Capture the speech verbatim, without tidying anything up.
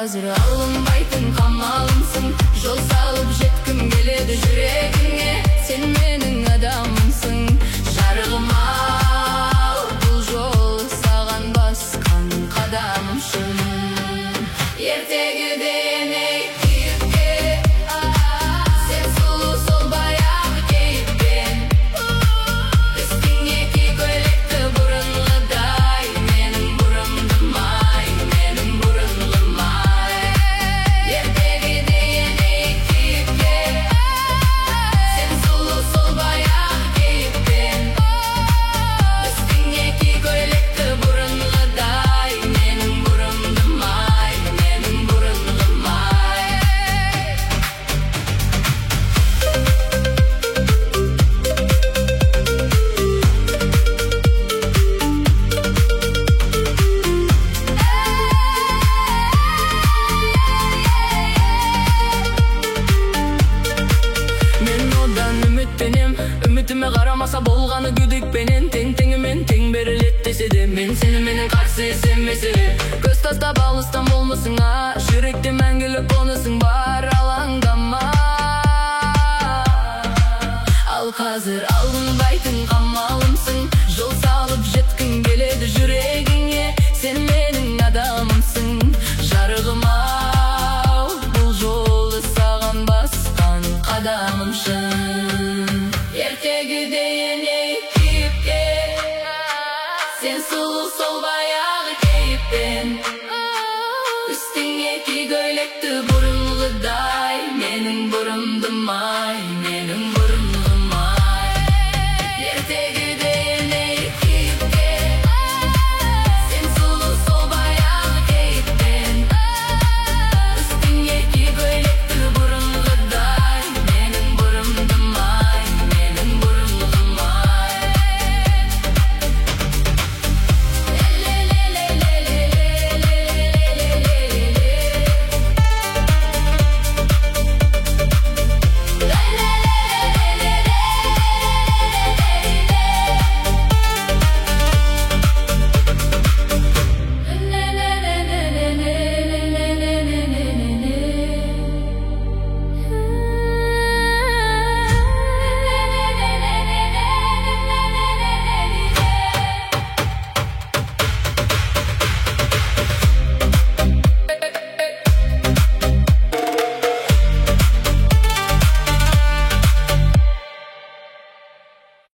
қазір алынбайтын қамалымсың. Жол салып жеткім келеді жүрегіңе, сен менің адамымсың. Жарығым ау, бұл жол саған басқан қадамымшын. Ертегіде еней күйікке, сен сұлу сол баяғы кейіппен. Үстіңе ки көйлекті бұрынғыдай, менің бұрымдым ай, менің бұрынғым ай. Ертегіде еней күйікке, сен сұлу сол баяғы кейіппен. Үстіңе ки көйлекті бұрынғыдай, менің бұрымдым ай, менің бұрынғым ай. Мен одан үміттенем, үмітіме қарамаса болғаны күдікпенен. Тең теңімен тең берілет десе де, мен сені менің қарсы есемесе. Көз тастап алыстан болмысың, а жүректе мәңгілік қонысың бар, алаңдама. Ал қазір алынбайтын